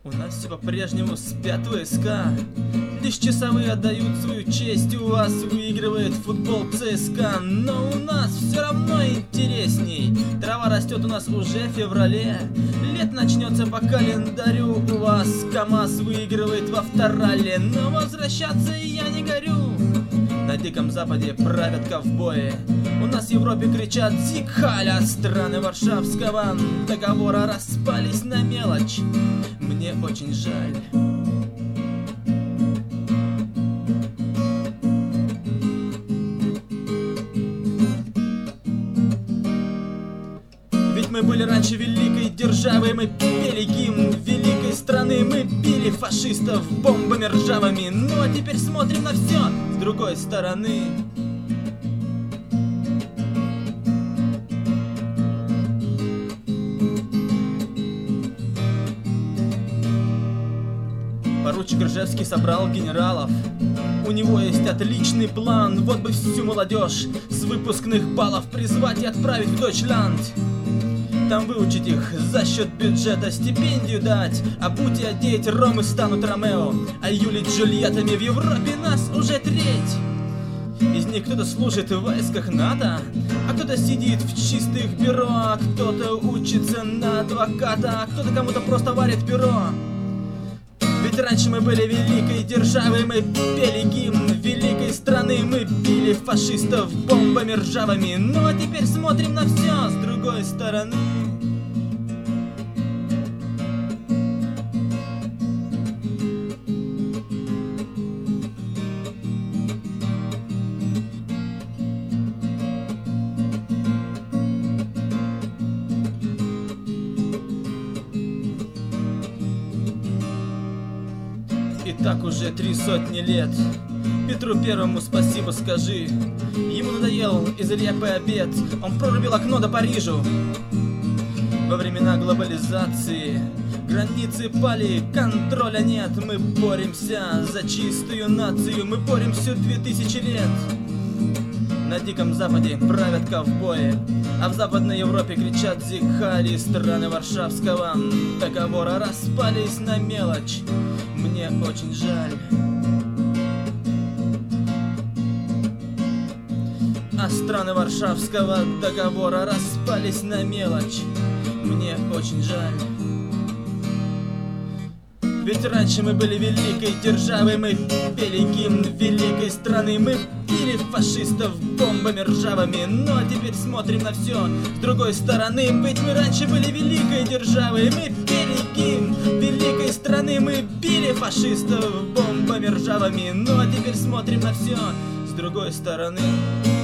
У нас все по-прежнему спят войска, лишь часовые отдают свою честь. У вас выигрывает футбол ЦСКА, но у нас все равно интересней. Трава растет у нас уже в феврале, лет начнется по календарю. У вас КамАЗ выигрывает во Авторале, но возвращаться я не горю. На Диком Западе правят ковбои, у нас в Европе кричат «Зиг Халь», а страны Варшавского договора распались на мелочь. Мне очень жаль. Ведь мы были раньше великой державой, мы пели гимн великой страны, мы били фашистов бомбами ржавыми. Ну а теперь смотрим на все с другой стороны. Поручик Ржевский собрал генералов, у него есть отличный план. Вот бы всю молодежь с выпускных баллов призвать и отправить в Дойчланд. Там выучить их за счет бюджета, стипендию дать, а будь и одеть, ромы станут Ромео, а Юлий Джульеттами в Европе нас уже треть. Из них кто-то служит в войсках НАТО, а кто-то сидит в чистых бюро, а кто-то учится на адвоката, а кто-то кому-то просто варит перо. Ведь раньше мы были великой державой, мы пели гимн великой страны, мы били фашистов бомбами ржавыми. Ну а теперь смотрим на все с другой стороны. И так уже 300 лет. Петру Первому спасибо скажи. Ему надоел из Ильяпы обед, он прорубил окно до Парижу. Во времена глобализации границы пали, контроля нет. Мы боремся за чистую нацию, мы боремся 2000 лет. На Диком Западе правят ковбои, а в Западной Европе кричат «Зиг Халь», страны Варшавского договора распались на мелочь. Мне очень жаль. А страны Варшавского договора распались на мелочь. Мне очень жаль. Ведь раньше мы были великой державой, мы пели гимн великой страны, мы били фашистов бомбами ржавыми. Ну а теперь смотрим на все с другой стороны. Ведь мы раньше были великой державой, мы пели гимн великой страны, мы били фашистов бомбами ржавыми. Ну а теперь смотрим на все с другой стороны.